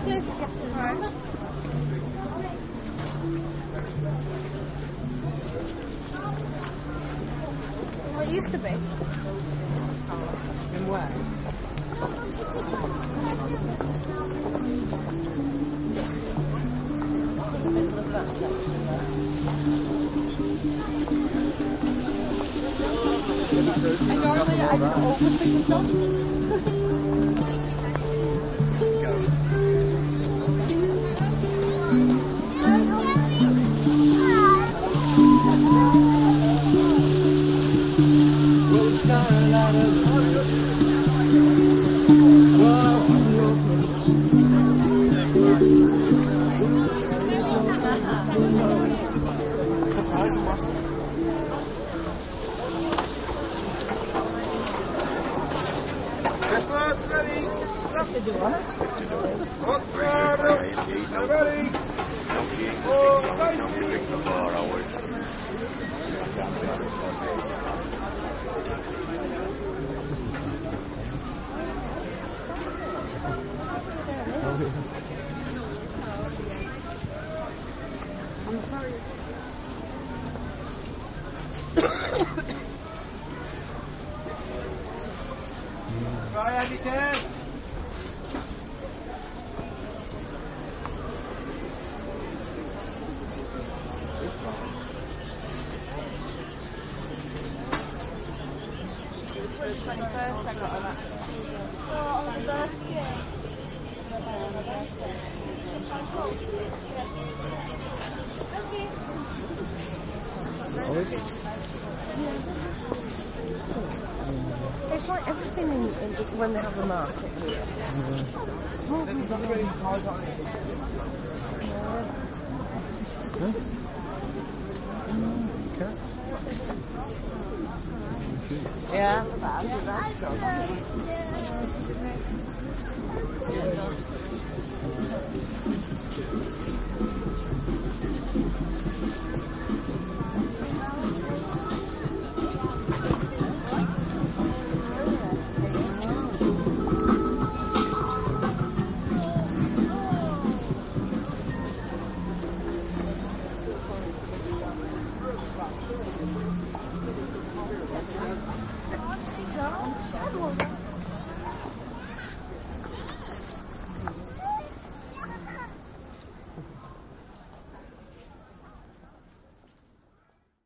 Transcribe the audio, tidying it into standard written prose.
Well, it used to be. In where? Chestnuts ready. Hot ready. Oh, tasty. I'm sorry. Try Andy Tess. For the 21st, I got a lot. Oh, on the birthday. It's like everything when they have a market here. Cats? Yeah.